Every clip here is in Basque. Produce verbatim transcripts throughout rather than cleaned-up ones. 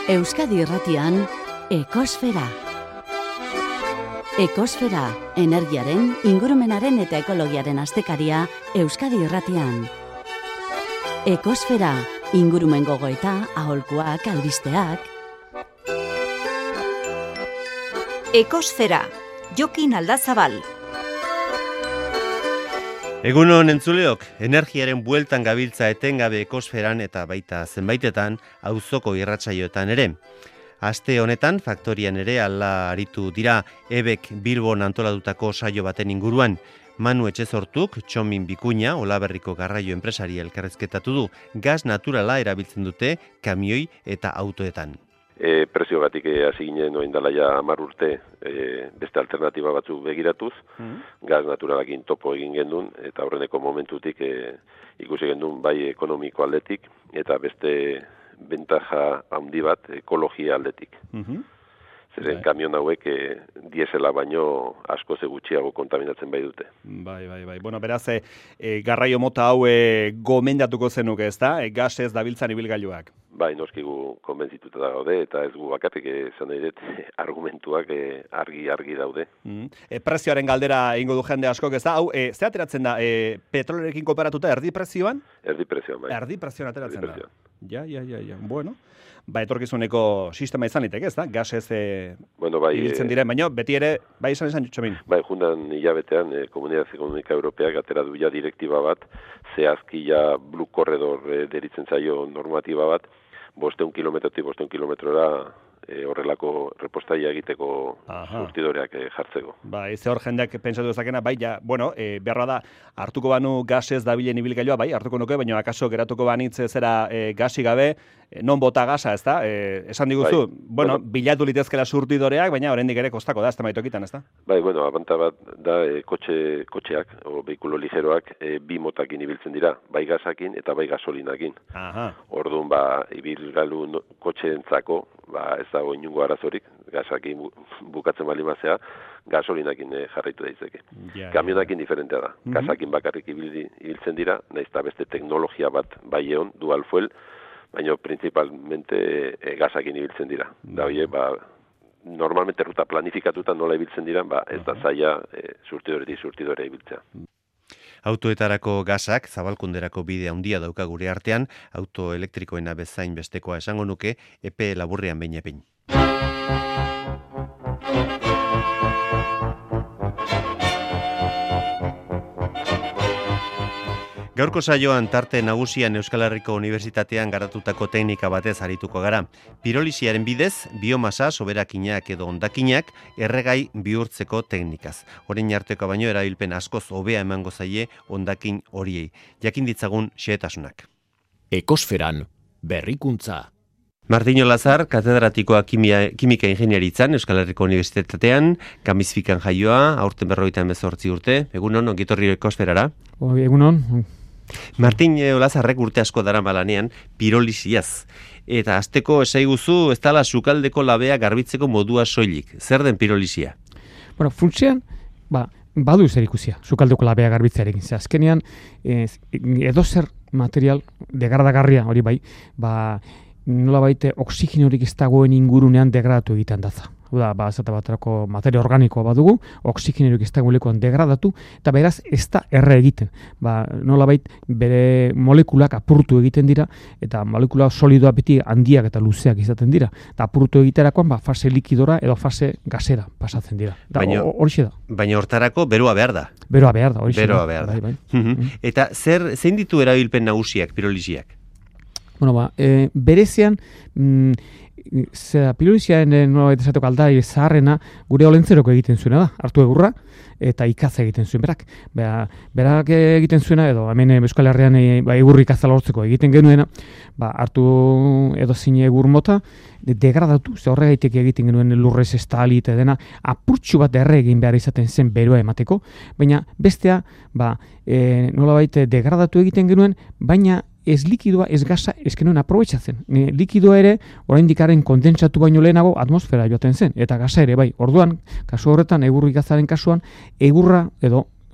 Euskadi Irratian, Ekosfera. Ekosfera, energiaren, ingurumenaren eta ekologiaren astekaria Euskadi Irratian. Ekosfera, ingurumen gogoeta, aholkuak, albisteak. Ekosfera, Jokin Aldazabal. Egunon entzuleok, energiaren bueltan gabiltza etengabe ekosferan eta baita zenbaitetan auzoko irratsaioetan ere. Aste honetan, faktorian ere ala aritu dira ebek Bilbon antolatutako saio baten inguruan. Manu Etxezortuk, Txomin Bikuña, Olaberriko garraio enpresari elkarrezketatu du, gas naturala erabiltzen dute kamioi eta autoetan. E, preziogatik hasi ginen oin dela ja hamar urte e, beste alternatiba batzuk begiratuz, mm. gas naturalakin topo egin gendun, eta horreneko momentutik e, ikusi gendun bai ekonomiko aldetik, eta beste bentaja handi bat ekologia aldetik. Mm-hmm. Zeren kamion hauek e, diesela baino asko ze gutxiago kontaminatzen bai dute. Bai, bai, bai. Bueno, beraz, e, e, garraio mota hau e, gomendatuko zenuke, ez da? E, gasez dabiltzan ibilgailuak. Bai, noskigu konbentzituta da gaude, eta ez gu bakarrik esan nahi dut argumentuak e, argi-argi daude. Mm. E, prezioaren galdera egingo du jende askok, ez da? Hau, e, ze ateratzen da, e, petrolerekin kooperatuta erdi prezioan? Erdi prezioan, bai. Erdi prezioan ateratzen erdi prezioan. da. Ja, ja, ja, ja. Bueno, ba, etorkizuneko sistema izan liteke, ez da? Gasez e, bueno, bai, ibiltzen diren, baina beti ere, bai izan izan Txomin. Bai, jundan hilabetean, e, Komunidad Ekonomika Europeak atera du ja direktiba bat, zehazki ja Blue Corridor e, deritzen zaio normatiba bat, bosteun kilometrotik bosteun kilometrora e, horrelako repostaia egiteko surtidoreak e, jartzeko. Ba, ez hor jendeak pentsatu dezakena, bai, ja, bueno, e, beharra da, hartuko banu gasez dabilen ibilgailua, bai, hartuko nuke, baina akaso geratuko banitz zera e, gasi gabe, e, non bota gasa, ez da? E, esan diguzu, bai, bueno, bueno, bilatu litezkela surtidoreak, baina oraindik ere kostako da, ez da maitokitan, ez da? Bai, bueno, abanta bat da, e, kotxe, kotxeak, o behikulo ligeroak, e, bi motakin ibiltzen dira, bai gasakin eta bai gasolinakin. Aha. Orduan, ba, ibilgailu no, kotxeentzako, ba, ez dago inungo arazorik, gasakin bu, bukatzen bali mazea, gasolinakin e, jarraitu daizeke. Ja, kamionakin ja. Diferentea da. Mm-hmm. Gasakin bakarrik ibil, ibiltzen dira, nahiz eta beste teknologia bat bai egon, dual fuel, baina principalmente e, gasakin ibiltzen dira. Mm-hmm. Da hori, ba, normalmente ruta planifikatuta nola ibiltzen dira, ba, ez da zaila e, surtidoretik surtidore ibiltzea. Autoetarako gasak, zabalkunderako bide handia dauka gure artean, auto elektrikoena bezain bestekoa esango nuke, epe laburrean behin epein. Gaurko saioan tarte nagusian Euskal Herriko Unibertsitatean garatutako teknika batez arituko gara. Pirolisiaren bidez, biomasa, soberakinak edo hondakinak erregai bihurtzeko teknikaz. Orain arteko baino erabilpen askoz hobea emango zaie hondakin horiei. Jakin ditzagun xehetasunak. Ekosferan berrikuntza. Martino Lazar, katedratikoa kimia, kimika ingenieritzan Euskal Herriko Unibertsitatean, Kamizfikan jaioa, aurten berrogeita hemezortzi urte. Egunon, ongitorri ekosferara. O, egunon. Martin Olazarrek urte asko dara malanean pirolisiaz. Eta azteko esaiguzu ez dala sukaldeko labea garbitzeko modua soilik. Zer den pirolisia? Bueno, funtsean, ba, badu zer ikusia, sukaldeko labea garbitzearekin. Azkenean, edozer material degradagarria hori bai, ba, nola baite oksigenorik ez dagoen ingurunean degradatu egiten datza. Da, ba, zata baterako materia organikoa badugu, oksigenerik ez dagoelekoan degradatu, eta beraz ez da erre egiten. Ba, nolabait bere molekulak apurtu egiten dira, eta molekula solidoa beti handiak eta luzeak izaten dira. Eta apurtu egiterakoan, ba, fase likidora edo fase gasera pasatzen dira. Da, horixe da. Baina hortarako beroa behar da. Beroa behar da, horixe da. Beroa behar da. Bai, bai. Mm-hmm. Eta zer, zein ditu erabilpen nagusiak, pirolisiak? Bueno, ba, e, berezean, mm, zera, pirolisiaren nolabait esateko aldari zaharrena gure olentzeroko egiten zuena da, hartu egurra eta ikatza egiten zuen berak. Bera, berak egiten zuena, edo hemen Euskal Herrian e, ba, egurri ikatza lortzeko egiten genuena, ba, hartu edo zine egur mota, degradatu, ze horregaitek egiten genuen lurrez estali eta dena, apurtxu bat erre egin behar izaten zen beroa emateko, baina bestea, ba, e, nolabait degradatu egiten genuen, baina ez likidoa, ez gasa, ez genuen aprobetxatzen. E, likidoa ere, oraindikaren kondentsatu baino lehenago atmosfera joaten zen, eta gasa ere bai. Orduan, kasu horretan, egurri gazaren kasuan, egurra edo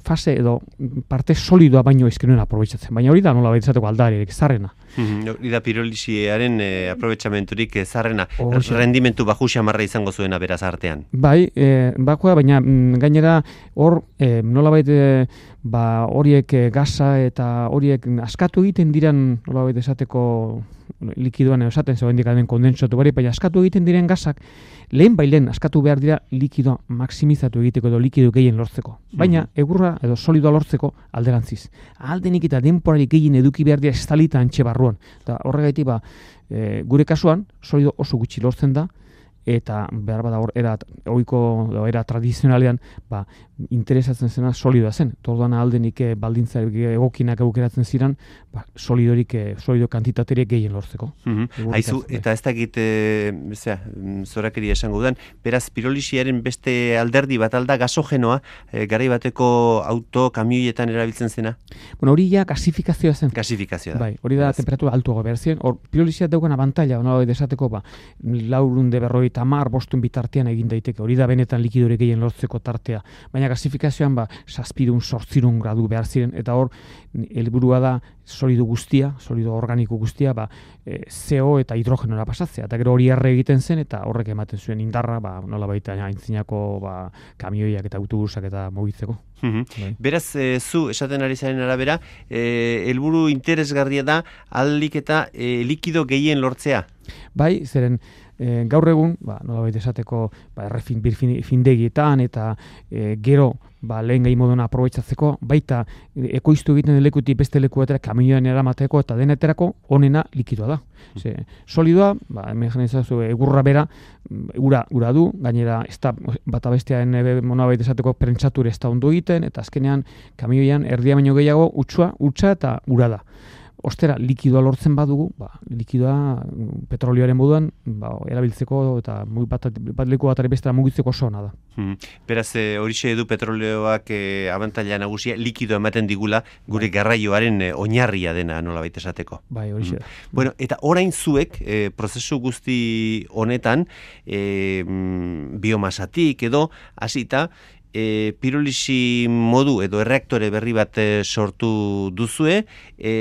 fase edo parte solidoa baino eskenuen aprobetxatzen. Baina hori da nola baitizateko aldaririk zarrena. Hori da pirolisiaren e, aprobetxamenturik zarrena. Rendimentu baju xamarra izango zuena beraz artean. Bai, e, bakoa, baina m, gainera hor e, nola baita ba, horiek e, gaza eta horiek askatu egiten diren nola baita esateko likidoan esaten zegoen dikaden kondensatu bari, baina askatu egiten diren gazak lehen bailen askatu behar dira likidoa maksimizatu egiteko edo likido gehien lortzeko. Baina egurra edo solidoa lortzeko alderantziz. Aldenik eta denporari gehien eduki behar dira estalita antxe barruan. Eta horregaitik ba, e, gure kasuan solido oso gutxi lortzen da, eta behar bada hor era ohiko era tradizionalean ba, interesatzen zena solidoa zen. Orduan aldenik e, baldintza egokinak aukeratzen ziren, ba, solidorik e, solido kantitaterik gehien lortzeko. Mm-hmm. Aizu, eta ez dakit e, zorakeri esango dudan, beraz pirolisiaren beste alderdi bat alda gasogenoa e, garai bateko auto kamioietan erabiltzen zena? Bueno, hori ja gasifikazioa zen. Gasifikazioa da. Bai, hori da temperatura altuago behar ziren. Hor pirolisia daukan abantaila, ona desateko ba, laurehun de berroi tamar bostun bitartean egin daiteke, hori da benetan likidore gehien lortzeko tartea. Baina gasifikazioan ba, saspirun, sortzirun gradu behar ziren, eta hor helburua da solido guztia, solido organiko guztia, ba, e, C O eta hidrogenora pasatzea, eta gero hori erre egiten zen, eta horrek ematen zuen indarra, ba, nola baita aintzinako ba, kamioiak eta autobusak eta mugitzeko. Mm-hmm. Bai. Beraz, e, zu esaten ari zaren arabera, e, helburu interesgarria da aldik eta e, likido gehien lortzea? Bai, zeren e, gaur egun, ba, nola baita esateko ba, errefin birfindegietan eta e, gero ba, lehen gai moduna aprobetxatzeko, baita ekoiztu egiten den lekutik beste lekuetara kamioan eramateko eta deneterako onena likidoa da. Ze, solidoa, ba, hemen janizazu, egurra bera, ura, ura du, gainera ez da bata bestearen monabait esateko prentsature ez da ondo egiten, eta azkenean kamioian erdia baino gehiago utzua, utza eta ura da. Ostera, likidoa lortzen badugu, ba, likidoa petrolioaren moduan ba, erabiltzeko eta bat, bat leku batari bestera mugitzeko oso ona da. Hmm. Beraz, e, horixe edu petrolioak e, abantaila nagusia likido ematen digula gure garraioaren e, oinarria dena nolabait esateko. Bai, horixe da. Hmm. Bueno, eta orain zuek e, prozesu guzti honetan e, biomasatik edo hasita E, pirolisi modu edo erreaktore berri bat e, sortu duzue, e,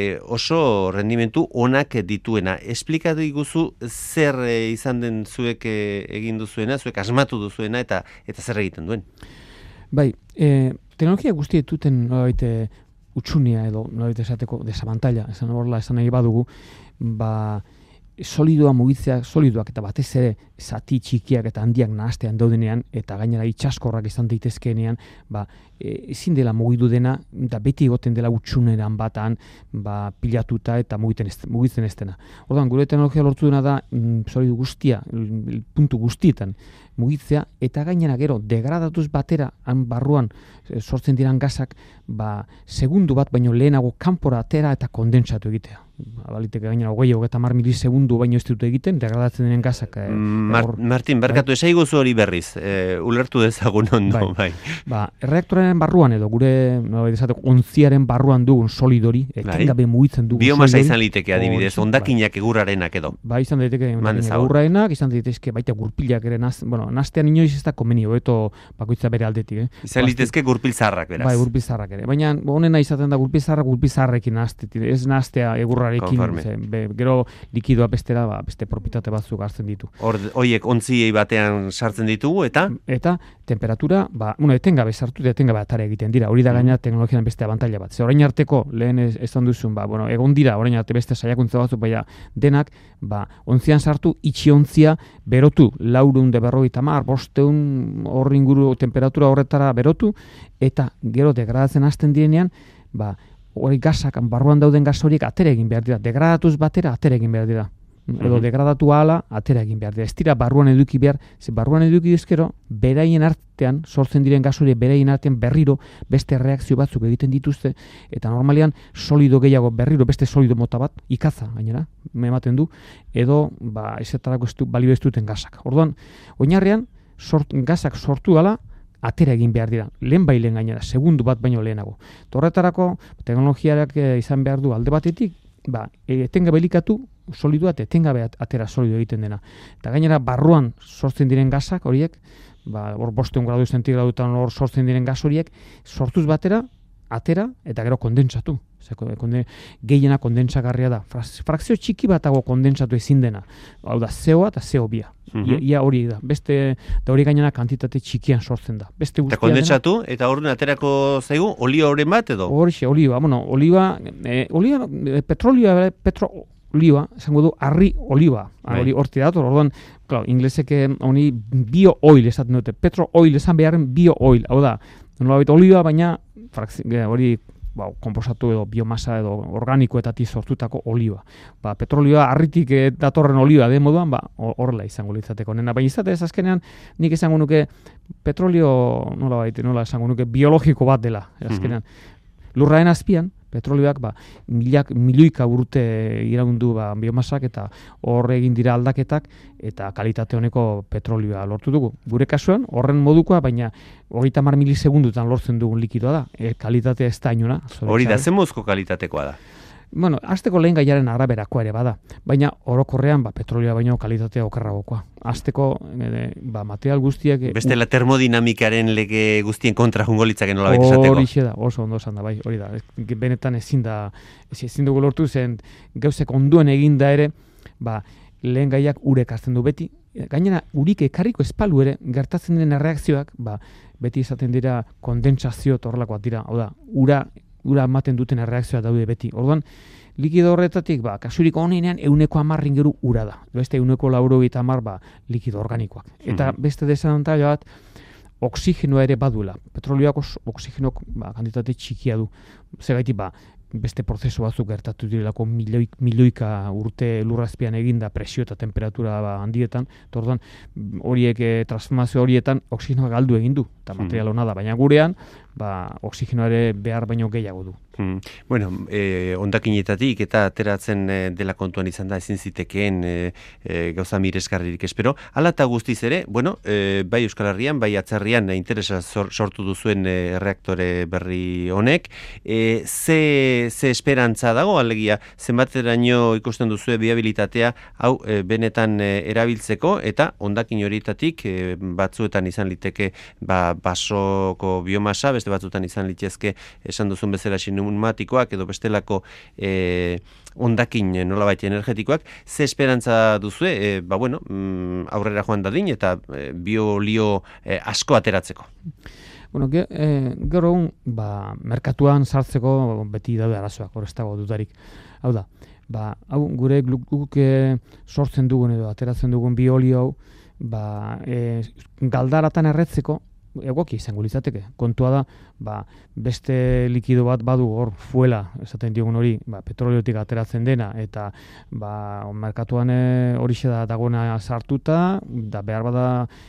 oso rendimentu onak dituena. Esplikatu iguzu zer e, izan den zuek e, egin duzuena, zuek asmatu duzuena eta eta zer egiten duen? Bai, e, teknologia guzti dituten nolabait utsunia edo nolabait esateko desabantaila, esan horrela esan nahi badugu, ba solidoa mugitzea, solidoak eta batez ere zati txikiak eta handiak nahastean daudenean eta gainera itxaskorrak izan daitezkeenean, ba, e, ezin dela mugitu dena, da beti egoten dela utsuneran batan, ba, pilatuta eta mugiten ez, mugitzen ez dena. Orduan, gure teknologia lortu dena da mm, solido guztia, puntu guztietan mugitzea, eta gainera gero degradatuz batera han barruan e, sortzen diran gazak, ba, segundu bat baino lehenago kanpora atera eta kondensatu egitea. Baliteke gainera hogei hogeta mar milisegundu baino ez dut egiten, degradatzen denen gazak. E, Mar or, Martin, barkatu, bai? Esaigozu hori berriz, e, ulertu dezagun ondo, bai. bai. Ba, erreaktoraren barruan edo gure no, desateko, ontziaren barruan dugun solidori, etengabe bai. Mugitzen dugun biomasa solidori. Izan liteke adibidez, or, ondakinak bai. Egurrarenak edo. Bai, izan daiteke egurrarenak, izan daitezke baita gurpilak ere, naz, bueno, naztean inoiz ez da komeni, hobeto bakoitza bere aldetik. Eh? Izan litezke gurpil zarrak, beraz. Bai, gurpil zarrak ere. Baina, honena izaten da gurpil zarrak, gurpil zarrekin naztetik, ez naztea egurrarekin, ze, be, gero likidoa bestera, ba, beste propitate batzuk hartzen ditu. Hor, hoiek ontziei batean sartzen ditugu, eta? Eta temperatura, ba, bueno, etengabe sartu eta etengabe atara egiten dira. Hori da gaina teknologian beste abantaila bat. Ze orain arteko, lehen esan duzun, ba, bueno, egon dira, orain arte beste saiakuntza batzuk, baina denak, ba, ontzian sartu, itxi ontzia, berotu, laurehun de berrogeita hamar, bosteun horri inguru temperatura horretara berotu, eta gero degradatzen hasten direnean, ba, hori gazak, barruan dauden gaz horiek atera egin behar dira. Degradatuz batera atera egin behar dira. Edo mm-hmm. degradatu ahala atera egin behar dira. Ez dira barruan eduki behar, ze barruan eduki ezkero, beraien artean, sortzen diren gaz horiek beraien artean berriro beste reakzio batzuk egiten dituzte, eta normalean solido gehiago berriro beste solido mota bat, ikaza gainera, ematen du, edo ba, ezetarako estu, balio ez duten gazak. Orduan, oinarrean, sort, gazak sortu gala, atera egin behar dira, lehen bailen gainera, segundu bat baino lehenago. Torretarako, teknologiarak izan behar du alde batetik, ba, etengabe elikatu, solidoa eta etengabe atera solido egiten dena. Eta gainera, barruan sortzen diren gazak horiek, ba, hor bosteun gradu zentigradutan hor sortzen diren gas horiek, sortuz batera, atera, eta gero kondensatu. Zeko, konde, gehiena kondensagarria da. Frakzio txiki batago kondensatu ezin dena. Hau da, C O a eta C O bi. Mm -hmm. Ia hori da. Beste, da hori gainera kantitate txikian sortzen da. Beste eta kondensatu, dena, eta horren aterako zaigu, olio horren bat edo? Horixe, oliba. Bueno, oliba, eh, oliba, eh, petrolioa, petro, oliba, esango du, arri oliba. Hori horti dator, orduan, claro, ingleseke honi bio oil esaten dute. Petro oil esan beharren bio oil. Hau da, nola baita oliba, baina hori ba, komposatu edo biomasa edo organikoetatik sortutako oliba. Ba, petrolioa harritik datorren oliba de moduan, ba, horrela izango litzateko. Nena, baina izatez azkenean nik esango nuke petrolio, nola baita, nola esango nuke biologiko bat dela. Azkenean, mm-hmm. Lurraen azpian, petrolioak ba, milak, milioika urte iraundu ba, biomasak eta hor egin dira aldaketak eta kalitate honeko petrolioa lortu dugu. Gure kasuan, horren modukoa, baina hogeita hamar milisegundutan lortzen dugun likidoa da. E, kalitatea ez da inona. Hori da, zen mozko kalitatekoa da? Bueno, azteko lehen gaiaren araberakoa ere bada, baina orokorrean ba, petrolioa baino kalitatea okerragokoa. Azteko e, ba, material guztiak... Beste la termodinamikaren lege guztien kontra jungo litzaken nola baita esateko. Hori da, oso ondo esan da, bai, hori da. Benetan ezin da, ezin dugu lortu zen gauzek onduen eginda ere, ba, lehen gaiak urek hartzen du beti. Gainera, urik ekarriko espalu ere, gertatzen diren erreakzioak, ba, beti izaten dira kondensazio torrelakoak dira, hau da, ura ura ematen duten erreakzioa daude beti. Orduan, likido horretatik, ba, kasurik honenean euneko amarrin geru ura da. Beste euneko lauro eta amar, ba, likido organikoak. Eta mm-hmm. beste desantaila bat, oksigenoa ere baduela. Petrolioak oksigenok ba, kantitate txikia du. Zegaitik, ba, beste prozesu batzuk gertatu direlako milioik, milioika urte lurrazpian eginda presio eta temperatura ba, handietan, orduan horiek e, transformazio horietan oksigenoa galdu egin du, eta material hona da, baina gurean ba, oksigenoa ere behar baino gehiago du. Hmm. Bueno, eh, ondakinetatik eta ateratzen eh, dela kontuan izan da ezin zitekeen eh, eh, gauza miresgarririk espero. Hala eta guztiz ere, bueno, eh, bai Euskal Herrian, bai atzerrian eh, interesa sortu duzuen eh, reaktore berri honek, eh, ze, ze esperantza dago, alegia, zenbateraino ikusten duzue biabilitatea hau eh, benetan eh, erabiltzeko, eta ondakin horietatik eh, batzuetan izan liteke ba, basoko biomasa, beste batzuetan izan litezke esan duzun bezala pneumatikoak edo bestelako eh, ondakin nolabait energetikoak, ze esperantza duzue, eh, ba bueno, mm, aurrera joan dadin eta eh, biolio eh, asko ateratzeko? Bueno, ge, eh, gero ba, merkatuan sartzeko beti daude arazoak, hor ez dago dutarik. Hau da, ba, hau gure guk eh, sortzen dugun edo ateratzen dugun biolio hau, ba, eh, galdaratan erretzeko egoki izango litzateke. Kontua da, ba, beste likido bat badu hor fuela, esaten diogun hori, ba, petroliotik ateratzen dena, eta ba, merkatuan horixe da dagoena sartuta, da behar bada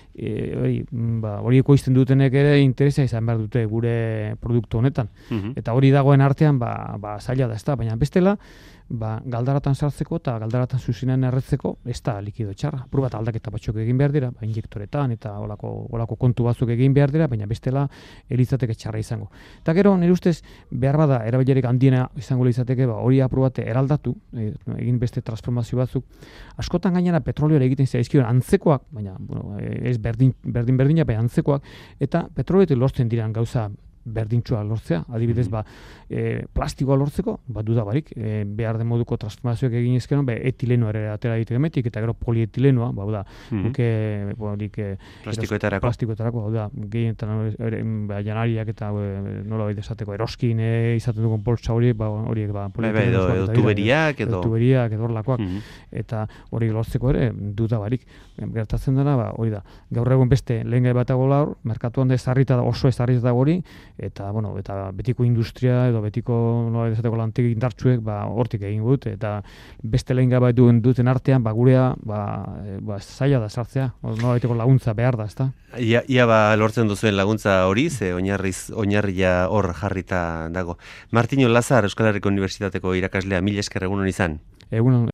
e, hori, ba, hori ekoizten dutenek ere interesa izan behar dute gure produktu honetan. Mm-hmm. Eta hori dagoen artean, ba, ba, zaila da, ez da, baina bestela, ba, galdaratan sartzeko eta galdaratan zuzenean erretzeko ez da likido txarra. Apur bat aldaketa batxok egin behar dira, ba, injektoretan eta olako, olako kontu batzuk egin behar dira, baina bestela elitzateke txarra izango. Eta gero, nire ustez, behar bada erabilerik handiena izango litzateke, ba, hori apur bat eraldatu, e, egin beste transformazio batzuk. Askotan gainera petrolioa egiten zaizkion antzekoak, baina bueno, ez berdin, berdin berdina, baina antzekoak, eta petrolioetik lortzen diran gauza berdintxoa lortzea, adibidez, ba, e, plastikoa lortzeko, ba, dudabarik, e, behar den moduko transformazioak egin ezkeno, be, etilenoa ere atera ditu emetik, eta gero polietilenoa, ba, da, duke, mm-hmm. plastikoetarako, plastikoetarako, da, gehienetan, ba, janariak eta e, nola baita esateko, eroskin e, izaten dugun poltsa horiek, ba, horiek, ba, edo, edo tuberiak, edo, tuberiak, edo horlakoak, mm-hmm. eta hori lortzeko ere, dudabarik, gertatzen dena, ba, hori da, gaur egun beste, lehen gai batago laur, merkatuan da ezarrita da, oso ezarrita da hori, eta bueno, eta betiko industria edo betiko nola esateko lantegi indartsuek ba hortik egin dut eta beste lehen gabe duen duten artean ba gurea ba e, ba zaila da sartzea, nola baiteko laguntza behar da, ezta? Ia, ia ba lortzen duzuen laguntza hori, ze oinarriz oinarria hor jarrita dago. Martino Lazar, Euskal Herriko Unibertsitateko irakaslea, mila esker egunon izan. Egunon.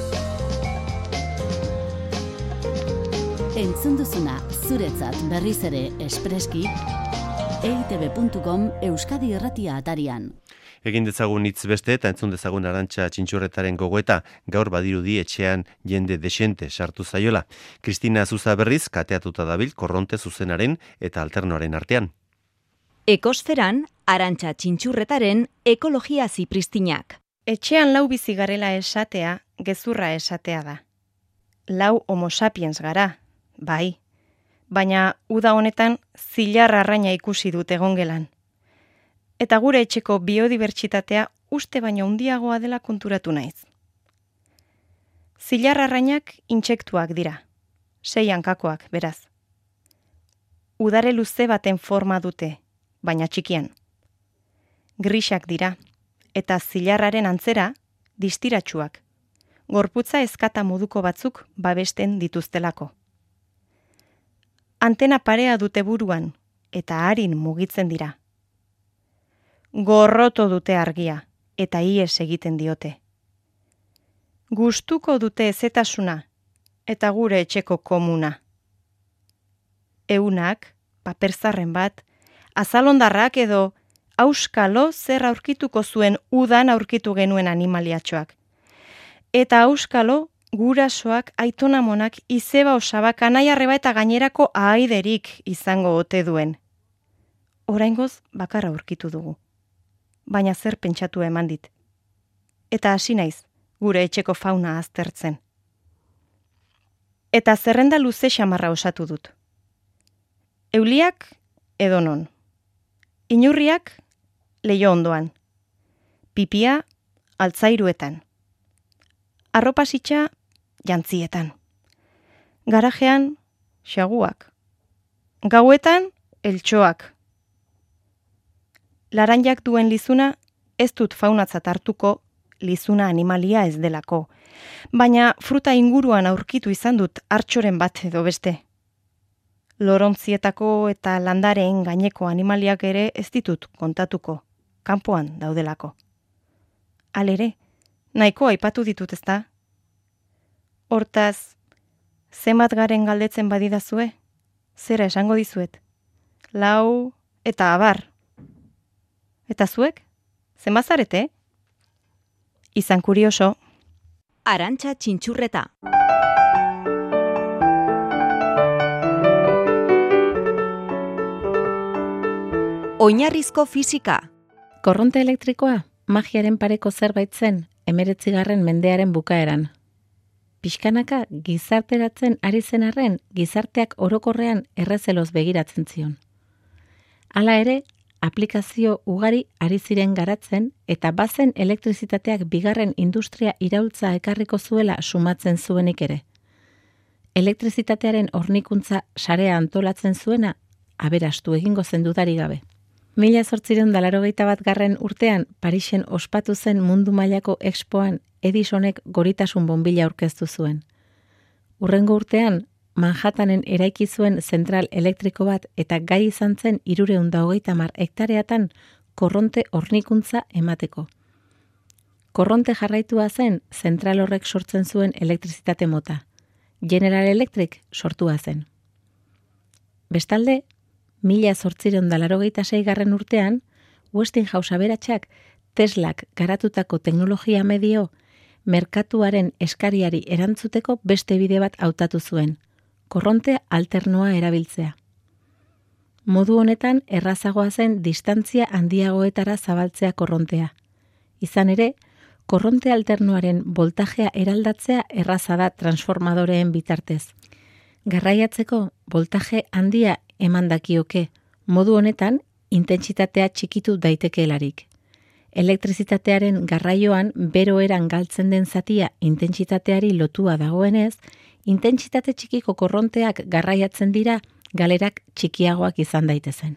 Entzun duzuna zuretzat berriz ere espreski e i te be puntu com Euskadi Irratia atarian. Egin dezagun hitz beste eta entzun dezagun Arantxa Txintxurretaren gogoeta, gaur badirudi etxean jende desente sartu zaiola. Kristina Zuza berriz kateatuta dabil korronte zuzenaren eta alternoaren artean. Ekosferan, Arantxa Txintxurretaren ekologia zipristinak. Etxean lau bizi garela esatea, gezurra esatea da. Lau homo sapiens gara, bai, baina uda honetan zilar arraina ikusi dut egongelan. Eta gure etxeko biodibertsitatea uste baino handiagoa dela konturatu naiz. Zilar arrainak intsektuak dira, sei hankakoak beraz. Udare luze baten forma dute, baina txikian. Grisak dira, eta zilarraren antzera distiratsuak, gorputza ezkata moduko batzuk babesten dituztelako. Antena parea dute buruan, eta harin mugitzen dira. Gorroto dute argia, eta ies egiten diote. Gustuko dute ezetasuna, eta gure etxeko komuna. Eunak, paperzarren bat, azalondarrak edo auskalo zer aurkituko zuen udan aurkitu genuen animaliatxoak. Eta auskalo gurasoak, aitonamonak, izeba osabak, anaiarreba eta gainerako ahaiderik izango ote duen. Oraingoz bakarra aurkitu dugu. Baina zer pentsatu eman dit. Eta hasi naiz, gure etxeko fauna aztertzen. Eta zerrenda luze xamarra osatu dut. Euliak edonon. Inurriak leio ondoan. Pipia altzairuetan. Arropasitxa jantzietan. Garajean xaguak. Gauetan eltxoak. Laranjak duen lizuna ez dut faunatzat hartuko lizuna animalia ez delako, baina fruta inguruan aurkitu izan dut hartxoren bat edo beste. Lorontzietako eta landareen gaineko animaliak ere ez ditut kontatuko, kanpoan daudelako. Halere, nahiko aipatu ditut ezta? Hortaz, zenbat garen galdetzen badidazue, zera esango dizuet. Lau eta abar. Eta zuek? Zenbat zarete? Izan kurioso. Arantxa Txintxurreta. Oinarrizko fisika. Korronte elektrikoa magiaren pareko zerbait zen hemeretzigarren mendearen bukaeran. Pixkanaka gizarteratzen ari zen arren gizarteak orokorrean errezeloz begiratzen zion. Hala ere, aplikazio ugari ari ziren garatzen eta bazen elektrizitateak bigarren industria iraultza ekarriko zuela sumatzen zuenik ere. Elektrizitatearen hornikuntza sarea antolatzen zuena aberastu egingo zen dudarik gabe. Mila zortzireun da laurogeita bat garren urtean Parisen ospatu zen mundu mailako expoan Edisonek goritasun bonbila aurkeztu zuen. Hurrengo urtean Manhattanen eraiki zuen zentral elektriko bat eta gai izan zen hirurehun eta hogeita hamar hektareatan korronte hornikuntza emateko. Korronte jarraitua zen zentral horrek sortzen zuen elektrizitate mota. General Electric sortua zen. Bestalde, mila zortzireun da laurogeita seigarren urtean, Westinghouse aberatsak Teslak garatutako teknologia medio merkatuaren eskariari erantzuteko beste bide bat hautatu zuen. Korronte alternoa erabiltzea. Modu honetan errazagoa zen distantzia handiagoetara zabaltzea korrontea. Izan ere, korronte alternoaren voltajea eraldatzea erraza da transformadoreen bitartez. Garraiatzeko voltaje handia emandakioke, modu honetan intentsitatea txikitu daitekeelarik. Elektrizitatearen garraioan bero eran galtzen den zatia intentsitateari lotua dagoenez, intentsitate txikiko korronteak garraiatzen dira galerak txikiagoak izan daitezen.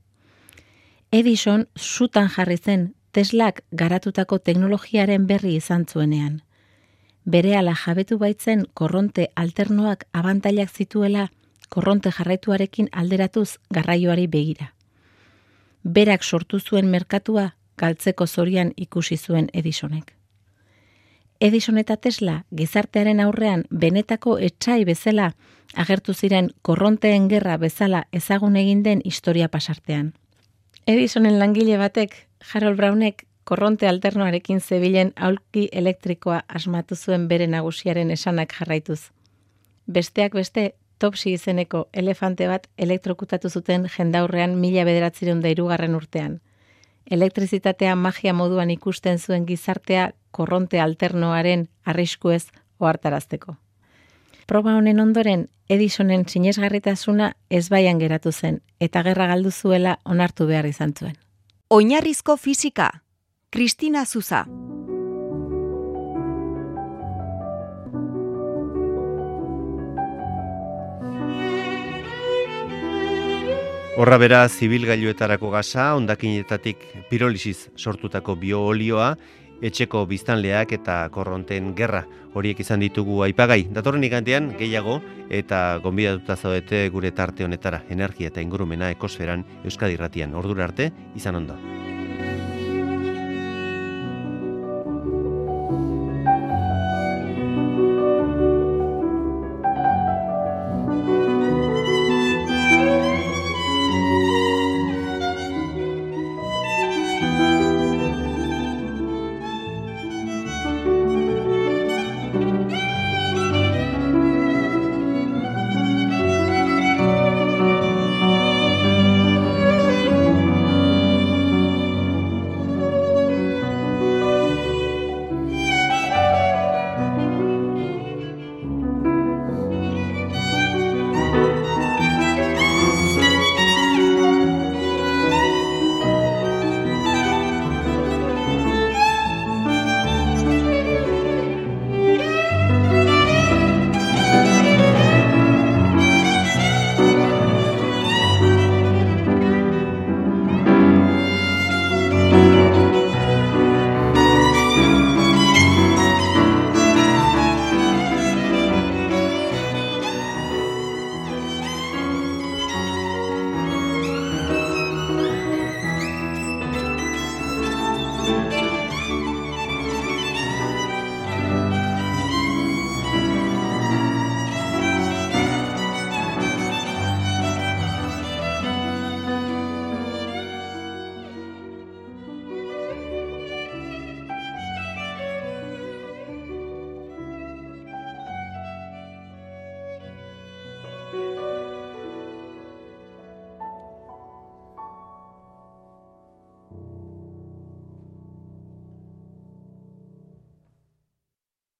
Edison sutan jarri zen Teslak garatutako teknologiaren berri izan zuenean. Berehala jabetu baitzen korronte alternoak abantailak zituela korronte jarraituarekin alderatuz garraioari begira. Berak sortu zuen merkatua galtzeko zorian ikusi zuen Edisonek. Edison eta Tesla gizartearen aurrean benetako etsai bezala agertu ziren korronteen gerra bezala ezagun egin den historia pasartean. Edisonen langile batek, Harold Brownek, korronte alternoarekin zebilen aulki elektrikoa asmatu zuen bere nagusiaren esanak jarraituz. Besteak beste, Topsy izeneko elefante bat elektrokutatu zuten jendaurrean mila bederatziehun eta hirugarren urtean. Elektrizitatea magia moduan ikusten zuen gizartea korronte alternoaren arriskuez ohartarazteko. Proba honen ondoren, Edisonen sinesgarritasuna ezbaian geratu zen, eta gerra galdu zuela onartu behar izan zuen. Oinarrizko fisika. Kristina Zuza. Horra bera, zibilgailuetarako gasa, hondakinetatik pirolisiz sortutako bioolioa, etxeko biztanleak eta korronten gerra. Horiek izan ditugu aipagai. Datorren igandean gehiago eta gonbidatuta zaudete gure tarte honetara. Energia eta ingurumena ekosferan Euskadi Irratian. Ordura arte, izan ondo.